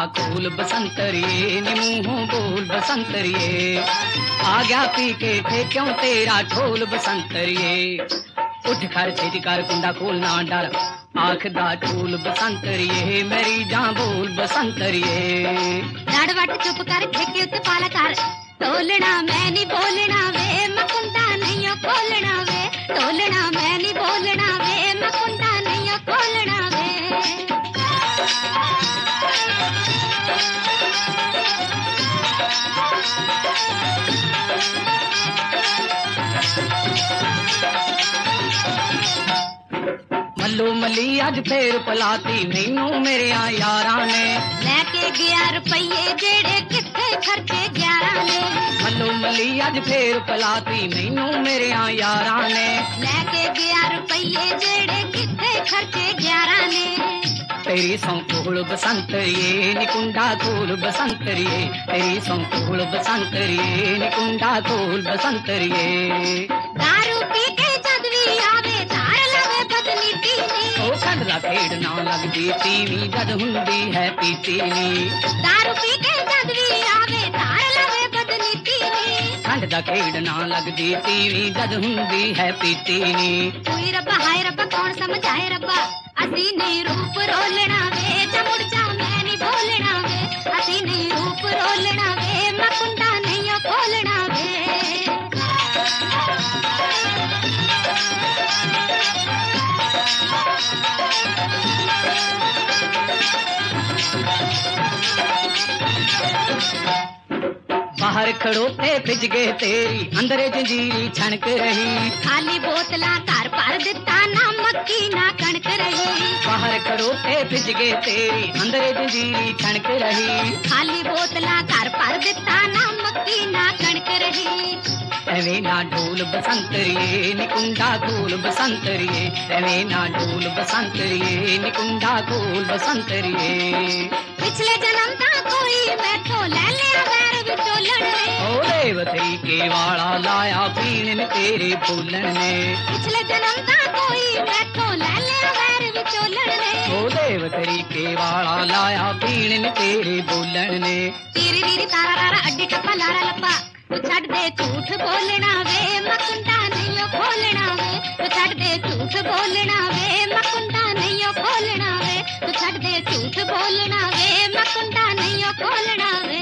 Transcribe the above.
खोल बसंतरिए नी मुंहों बोल बसंतरिए। आ गया पी के थे क्यों तेरा ढोल बसंतरिए। उठ कर छेती कर कुंडा खोल ना डर आख दा ढोल बसंतरिए मेरी जान बोल बसंतरिए। नड़वट चुप कर ठेके उत्ते पाला कर तोलना मैं नहीं बोलना वे मकुंडा नहीं ओ खोलना वे तोलना मैं नहीं बोलना वे मकुंडा नहीं ओ खोलना वे। मल्लो मली अज फेर पलाती मैनू मेरे यारा ने लेके गया रुपये जेड़े किथे खर्चे 11 ने। मल्लो मली अज फेर पलाती मैनू मेरे यारा ने लेके गया रुपये जेड़े किथे खर्चे 11 ने। तेरी सौ कोल बसंतरिए निकुंडा कोल बसंतरिए तेरी सौ कोल बसंतरिए निकुंडा कोल बसंतरिए। दारू पी के जद भी आवे तार लवे बदली पीनी ओ खंड दा खेड़ ना लगदी तीवी जद हुंदी है पीती नी। दारू पी के जद भी आवे तार लवे बदली पीनी खंड दा खेड़ ना लगदी तीवी जद हुंदी है पीती नी। कोई रब्बा हाय रब्बा कौन समझाए रब्बा असी नहीं रूप रोलना वे जमुड़ जा मैं नहीं बोलना वे असी नहीं रूप रोलना वे मकुंडा नहीं ओ खोलना वे। बाहर खड़ोते फिज गए तेरी अंदरे जंजीरी छनक रही। खाली बोतला घर भर दिता ना मक्की ना कणक रही। बाहर खड़ोते फिज गए तेरी अंदरे जंजीरी छनक रही। खाली बोतला घर भर दिता ना मक्की ना कणक रही। एवे ना ढोल बसंतरिए निकुंडा कोल बसंतरिए एवे ना ढोल बसंतरिए निकुंडा कोल बसंतरिए। पिछले जन्म दा कोई बैठो ले लिया वैर विचोलण ने। ओ देवतरी के वाला लाया पीण ने तेरे बोलन ने। पिछले जन्म दा कोई बैठो ले लिया वैर विचोलण ने। ओ देवतरी के वाला लाया पीण ने तेरे बोलन ने। तीरी रीरी तारा रारा अड्डी टप्पा लारा लप्पा तू छड़ दे झूठ बोलना वे मकुंडा नहीं ओ खोलना वे तू छड़ दे झूठ बोलना वे मकुंडा नहीं ओ खोलना वे तू छड़ दे झूठ बोलना वे मकुंडा नहीं ओ खोलना वे।